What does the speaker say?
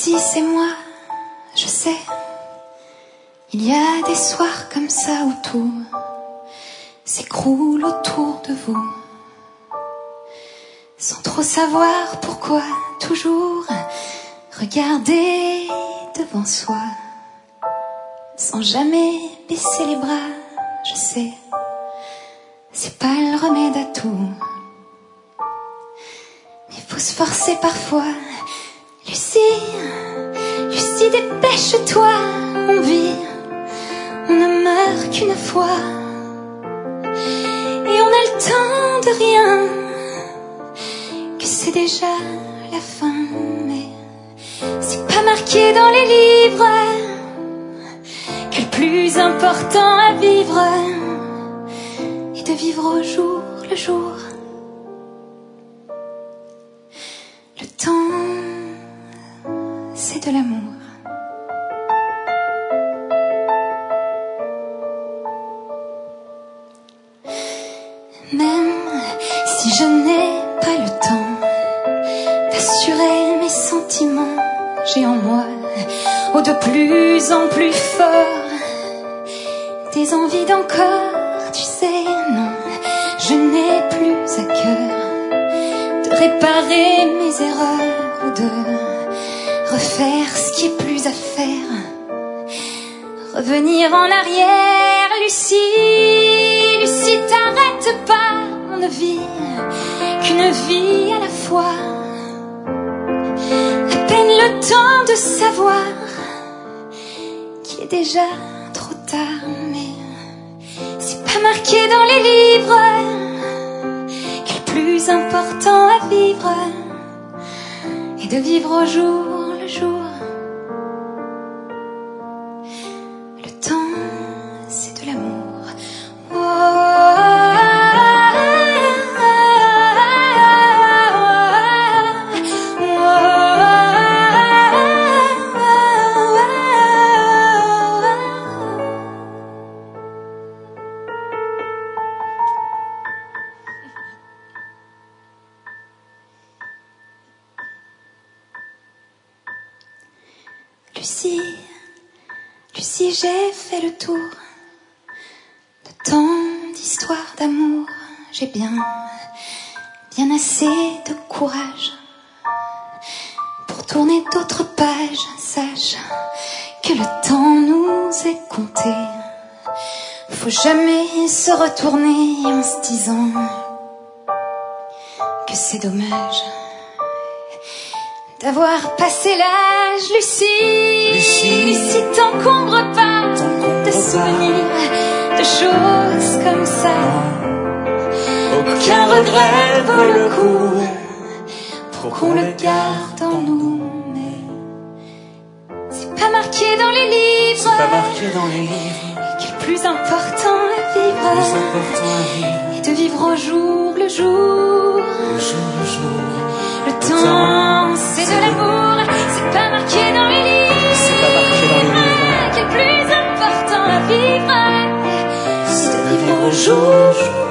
aussi c'est moi, je sais. Il y a des soirs comme ça où tout s'écroule autour de vous, sans trop savoir pourquoi, toujours regarder devant soi, sans jamais baisser les bras, je sais. C'est pas le remède à tout, mais faut se forcer parfois. Lucie, Lucie, dépêche-toi, on vit, on ne meurt qu'une fois, et on a le temps de rien, que c'est déjà la fin. Mais c'est pas marqué dans les livres que le plus important à vivre est de vivre au jour le jour. Le temps, c'est de l'amour. Même si je n'ai pas le temps d'assurer mes sentiments, j'ai en moi, oh, de plus en plus fort, des envies d'encore, tu sais, non, je n'ai plus à cœur de réparer mes erreurs ou de refaire ce qui est plus à faire. Revenir en arrière, Lucie, Lucie, t'arrêtes pas, on ne vit qu'une vie à la fois. À peine le temps de savoir qu'il est déjà trop tard, mais c'est pas marqué dans les livres que le plus important à vivre est de vivre au jour le jour. Le temps, c'est de l'amour. Lucie, Lucie, j'ai fait le tour de tant d'histoires d'amour. J'ai bien assez de courage pour tourner d'autres pages. Sache que le temps nous est compté. Faut jamais se retourner en se disant que c'est dommage d'avoir passé l'âge. Lucie, Lucie, Lucie, t'encombre pas de souvenirs, de choses comme ça. Aucun regret vaut le coup pour qu'on le garde en nous. Mais c'est pas marqué dans les livres, c'est pas marqué dans les livres que le plus important à vivre est de vivre au jour le jour. Le jour le jour. Le temps, c'est de l'amour, c'est pas marqué dans les livres, c'est pas marqué dans les livres que le plus important à vivre, c'est de vivre au jour.